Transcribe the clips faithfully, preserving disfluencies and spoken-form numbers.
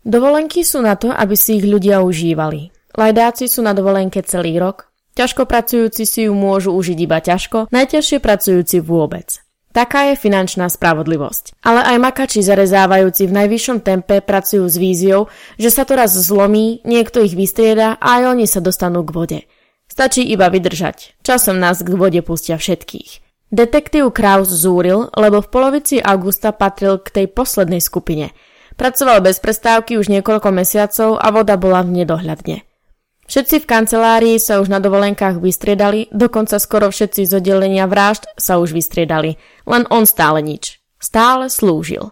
Dovolenky sú na to, aby si ich ľudia užívali. Lajdáci sú na dovolenke celý rok, ťažko pracujúci si ju môžu užiť iba ťažko, najťažšie pracujúci vôbec. Taká je finančná spravodlivosť. Ale aj makači zarezávajúci v najvyššom tempe pracujú s víziou, že sa to raz zlomí, niekto ich vystrieda a aj oni sa dostanú k vode. Stačí iba vydržať. Časom nás k vode pustia všetkých. Detektív Kraus zúril, lebo v polovici augusta patril k tej poslednej skupine. Pracoval bez prestávky už niekoľko mesiacov a voda bola v nedohľadne. Všetci v kancelárii sa už na dovolenkách vystriedali, dokonca skoro všetci z oddelenia vražd sa už vystriedali, len on stále nič. Stále slúžil.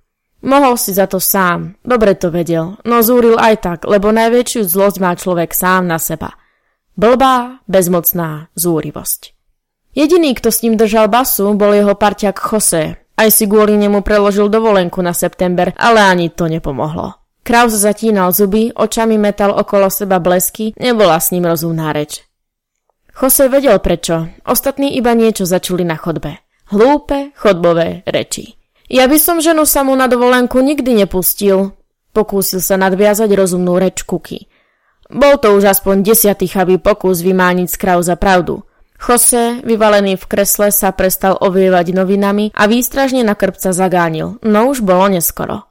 Mohol si za to sám, dobre to vedel, no zúril aj tak, lebo najväčšiu zlosť má človek sám na seba. Blbá, bezmocná zúrivosť. Jediný, kto s ním držal basu, bol jeho parťák José. Aj si kvôli nemu preložil dovolenku na september, ale ani to nepomohlo. Kraus zatínal zuby, očami metal okolo seba blesky, nebola s ním rozumná reč. José vedel prečo, ostatní iba niečo začuli na chodbe. Hlúpe, chodbové reči. Ja by som ženu samú na dovolenku nikdy nepustil, pokúsil sa nadviazať rozumnú reč Kuky. Bol to už aspoň desiatý chabý pokus vymániť z Krausa pravdu. José, vyvalený v kresle, sa prestal ovievať novinami a výstražne na krpca zagánil, no už bolo neskoro.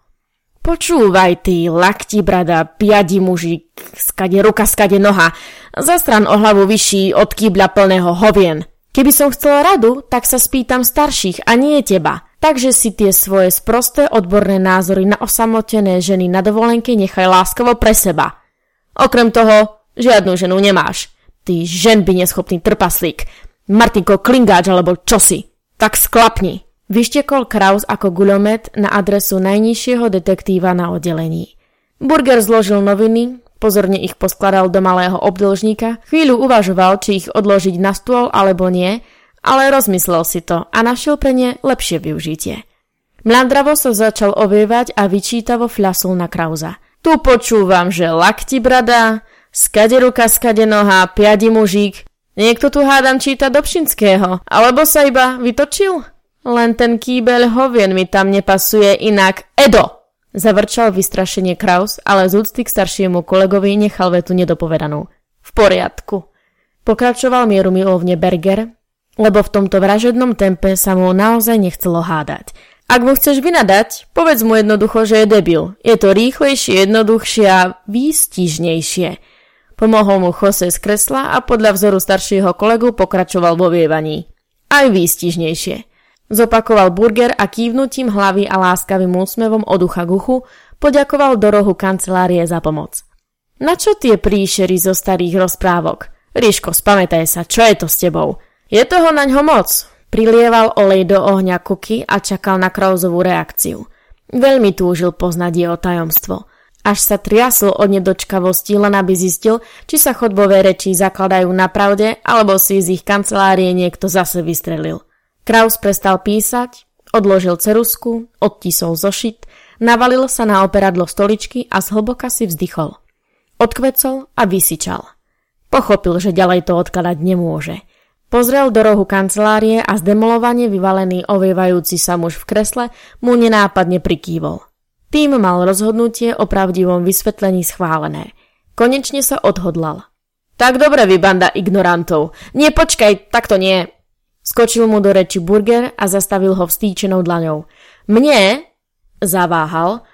Počúvaj ty, lakti brada, piadi mužík, skade ruka, skade noha, zastran o hlavu vyšší od kýbľa plného hovien. Keby som chcel radu, tak sa spýtam starších a nie teba. Takže si tie svoje sprosté odborné názory na osamotené ženy na dovolenke nechaj láskavo pre seba. Okrem toho, žiadnu ženu nemáš. Ty ženby neschopný trpaslík. Martinko Klingáč alebo čosi. Tak sklapni. Vyštekol Kraus ako guľomet na adresu najnižšieho detektíva na oddelení. Burger zložil noviny, pozorne ich poskladal do malého obdĺžnika, chvíľu uvažoval, či ich odložiť na stôl alebo nie, ale rozmyslel si to a našiel pre ne lepšie využitie. Mlandravo sa začal ovievať a vyčítavo fľasul na Krausa. Tu počúvam, že lakti brada, skade ruka, skade noha, piadi mužík. Niekto tu hádam číta Dobšinského, alebo sa iba vytočil? Len ten kýbeľ hovien mi tam nepasuje inak. Edo! Zavrčal vystrašenie Kraus, ale z úcty k staršiemu kolegovi nechal vetu nedopovedanú. V poriadku. Pokračoval mierumilovne Berger, lebo v tomto vražednom tempe sa mu naozaj nechcelo hádať. Ak mu chceš vynadať, povedz mu jednoducho, že je debil. Je to rýchlejšie, jednoduchšie a výstižnejšie. Pomohol mu José z kresla a podľa vzoru staršieho kolegu pokračoval vo vievaní. Aj výstižnejšie. Zopakoval Burger a kývnutím hlavy a láskavým úsmevom od ucha k uchu poďakoval do rohu kancelárie za pomoc. Na čo tie príšery zo starých rozprávok? Ríško, spamätaj sa, čo je to s tebou? Je toho naňho moc? Prilieval olej do ohňa Kuky a čakal na Krausovú reakciu. Veľmi túžil poznať jeho tajomstvo. Až sa triasol od nedočkavosti, len aby zistil, či sa chodbové reči zakladajú na pravde, alebo si z ich kancelárie niekto zase vystrelil. Kraus prestal písať, odložil ceruzku, odtisol zošit, navalil sa na operadlo stoličky a zhlboka si vzdychol. Odkvecol a vysyčal. Pochopil, že ďalej to odkladať nemôže. Pozrel do rohu kancelárie a zdemolovane vyvalený ovievajúci sa muž v kresle mu nenápadne prikývol. Tým mal rozhodnutie o pravdivom vysvetlení schválené. Konečne sa odhodlal. Tak dobre vy, banda ignorantov. Nie, počkaj, takto nie. Skočil mu do reči Burger a zastavil ho vstýčenou dlaňou. Mne? Zaváhal.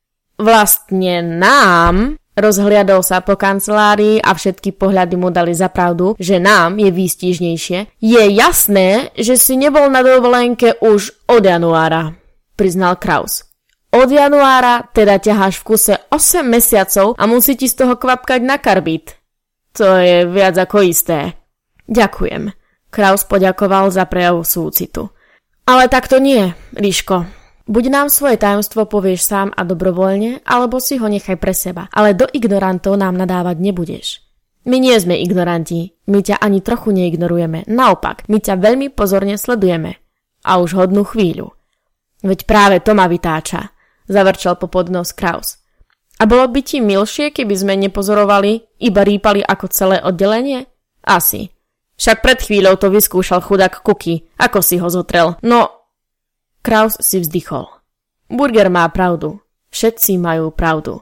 Vlastne nám? Rozhliadol sa po kancelárii a všetky pohľady mu dali za pravdu, že nám je výstižnejšie. Je jasné, že si nebol na dovolenke už od januára, priznal Kraus. Od januára teda ťaháš v kuse osem mesiacov a musí ti z toho kvapkať na karbít. To je viac ako isté. Ďakujem. Kraus poďakoval za prejav súcitu. Ale takto nie, Ríško. Buď nám svoje tajomstvo povieš sám a dobrovoľne, alebo si ho nechaj pre seba, ale do ignorantov nám nadávať nebudeš. My nie sme ignoranti, my ťa ani trochu neignorujeme, naopak, my ťa veľmi pozorne sledujeme. A už hodnú chvíľu. Veď práve to ma vytáča, zavrčal po podnos Kraus. A bolo by ti milšie, keby sme nepozorovali, iba rýpali ako celé oddelenie? Asi. Však pred chvíľou to vyskúšal chudák Kuky. Ako si ho zotrel? No... Kraus si vzdychol. Burger má pravdu. Všetci majú pravdu.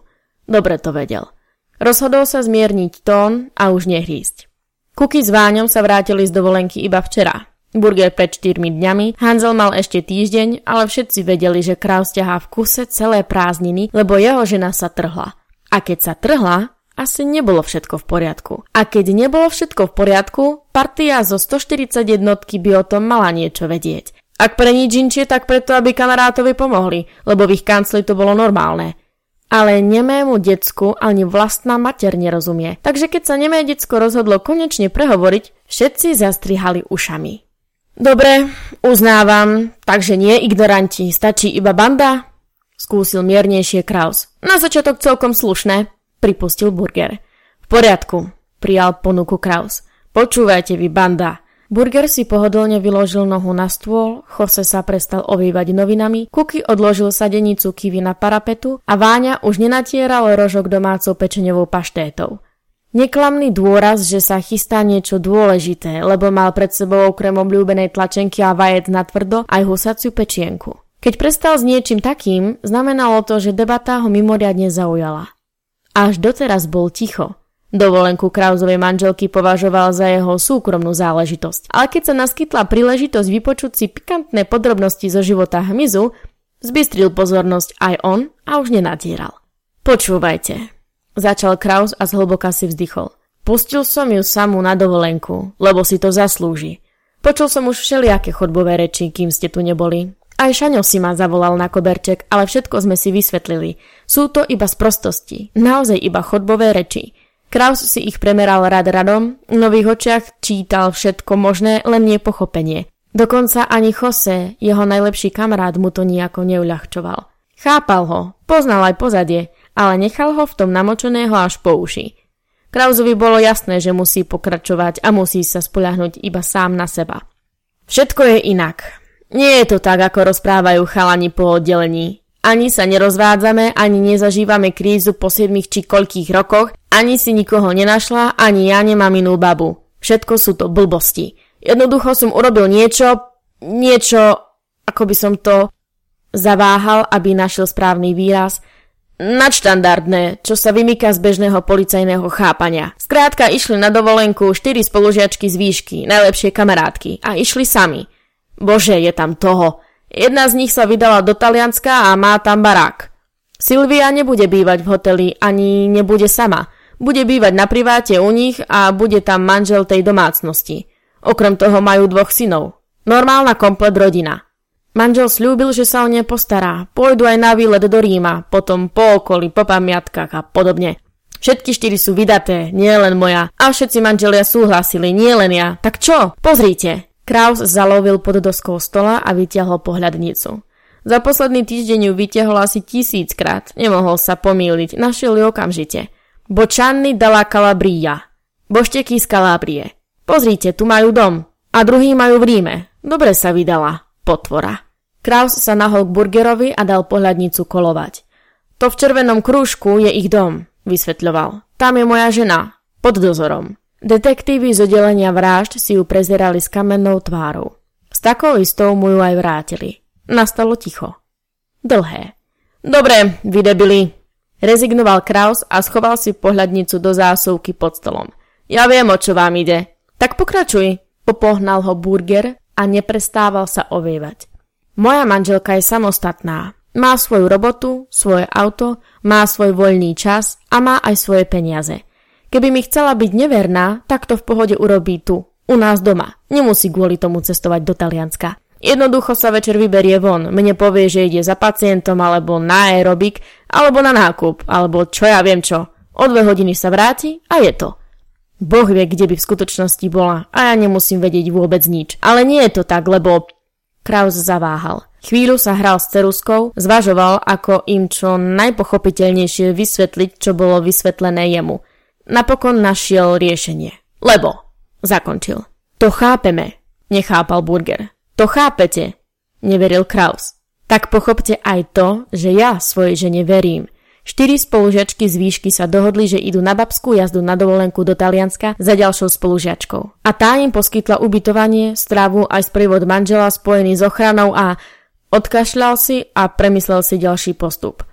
Dobre to vedel. Rozhodol sa zmierniť tón a už nehrísť. Kuky s Váňom sa vrátili z dovolenky iba včera. Burger pred štyrmi dňami, Hanzel mal ešte týždeň, ale všetci vedeli, že Kraus ťahá v kuse celé prázdniny, lebo jeho žena sa trhla. A keď sa trhla, asi nebolo všetko v poriadku. A keď nebolo všetko v poriadku, partia zo stoštyridsať jednotky by o tom mala niečo vedieť. Ak pre nič inšie, tak preto, aby kamarátovi pomohli, lebo v ich kancli to bolo normálne. Ale nemému decku ani vlastná mater nerozumie. Takže keď sa nemé decko rozhodlo konečne prehovoriť, všetci zastrihali ušami. Dobre, uznávam, takže nie ignoranti, stačí iba banda? Skúsil miernejšie Kraus. Na začiatok celkom slušné, pripustil Burger. V poriadku, prijal ponuku Kraus. Počúvajte vy, banda. Burger si pohodlne vyložil nohu na stôl, Jose sa prestal ovývať novinami, Kuky odložil sadenicu kivy na parapetu a Váňa už nenatieral rožok domácou pečeňovou paštétou. Neklamný dôraz, že sa chystá niečo dôležité, lebo mal pred sebou okrem obľúbenej tlačenky a vajec natvrdo aj husaciu pečienku. Keď prestal s niečím takým, znamenalo to, že debata ho mimoriadne zaujala. Až doteraz bol ticho. Dovolenku Krausovej manželky považoval za jeho súkromnú záležitosť, ale keď sa naskytla príležitosť vypočuť si pikantné podrobnosti zo života hmyzu, zbystril pozornosť aj on a už nenatieral. Počúvajte, začal Kraus a zhlboka si vzdychol. Pustil som ju samú na dovolenku, lebo si to zaslúži. Počul som už všelijaké chodbové reči, kým ste tu neboli. Aj Šaňo si ma zavolal na koberček, ale všetko sme si vysvetlili. Sú to iba sprostosti, naozaj iba chodbové reči. Kraus si ich premeral rad radom, v nových očiach čítal všetko možné, len nie pochopenie. Dokonca ani Jose, jeho najlepší kamarát, mu to nejako neuľahčoval. Chápal ho, poznal aj pozadie, ale nechal ho v tom namočeného až po uši. Krausovi bolo jasné, že musí pokračovať a musí sa spoľahnúť iba sám na seba. Všetko je inak. Nie je to tak, ako rozprávajú chalani po oddelení. Ani sa nerozvádzame, ani nezažívame krízu po siedmich či koľkých rokoch, ani si nikoho nenašla, ani ja nemám inú babu. Všetko sú to blbosti. Jednoducho som urobil niečo, niečo, ako by som to zaváhal, aby našiel správny výraz, nadštandardné, čo sa vymýka z bežného policajného chápania. Skrátka išli na dovolenku štyri spolužiačky z výšky, najlepšie kamarátky, a išli sami. Bože, je tam toho. Jedna z nich sa vydala do Talianska a má tam barák. Silvia nebude bývať v hoteli, ani nebude sama. Bude bývať na priváte u nich a bude tam manžel tej domácnosti. Okrem toho majú dvoch synov. Normálna komplet rodina. Manžel sľúbil, že sa o ne postará. Pôjdu aj na výlet do Ríma, potom po okolí, po pamiatkách a podobne. Všetky štyri sú vydaté, nie len moja. A všetci manželia súhlasili, nie len ja. Tak čo? Pozrite. Kraus zalovil pod doskou stola a vytiahol pohľadnicu. Za posledný týždeň ju vytiahol asi tisíckrát. Nemohol sa pomýliť, našiel ju okamžite. Bocciani della Calabria. Bošteky z Kalábrie. Pozrite, tu majú dom. A druhý majú v Ríme. Dobre sa vydala. Potvora. Kraus sa nahol k Burgerovi a dal pohľadnicu kolovať. To v červenom krúžku je ich dom, vysvetľoval. Tam je moja žena. Pod dozorom. Detektívy z oddelenia vražd si ju prezerali s kamennou tvárou. S takou istou mu ju aj vrátili. Nastalo ticho. Dlhé. Dobre, vy debili. Rezignoval Kraus a schoval si pohľadnicu do zásuvky pod stolom. Ja viem, o čo vám ide. Tak pokračuj. Popohnal ho Burger a neprestával sa ovievať. Moja manželka je samostatná. Má svoju robotu, svoje auto, má svoj voľný čas a má aj svoje peniaze. Keby mi chcela byť neverná, tak to v pohode urobí tu, u nás doma. Nemusí kvôli tomu cestovať do Talianska. Jednoducho sa večer vyberie von, mne povie, že ide za pacientom, alebo na aerobik, alebo na nákup, alebo čo ja viem čo. O dve hodiny sa vráti a je to. Boh vie, kde by v skutočnosti bola a ja nemusím vedieť vôbec nič. Ale nie je to tak, lebo... Kraus zaváhal. Chvíľu sa hral s ceruskou, zvažoval, ako im čo najpochopiteľnejšie vysvetliť, čo bolo vysvetlené jemu. Napokon našiel riešenie. Lebo, zakončil. To chápeme, nechápal Burger. To chápete, neveril Kraus. Tak pochopte aj to, že ja svojej žene verím. Štyri spolužiačky z výšky sa dohodli, že idú na babskú jazdu na dovolenku do Talianska za ďalšou spolužiačkou. A tá im poskytla ubytovanie, stravu aj sprevod manžela spojený s ochranou a odkašľal si a premyslel si ďalší postup.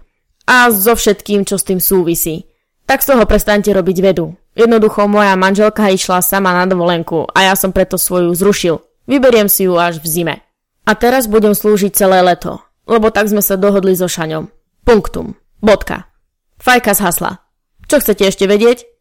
A so všetkým, čo s tým súvisí. Tak z toho prestaňte robiť vedu. Jednoducho moja manželka išla sama na dovolenku a ja som preto svoju zrušil. Vyberiem si ju až v zime. A teraz budem slúžiť celé leto, lebo tak sme sa dohodli so Šaňom. Punktum. Bodka. Fajka zhasla. Čo chcete ešte vedieť?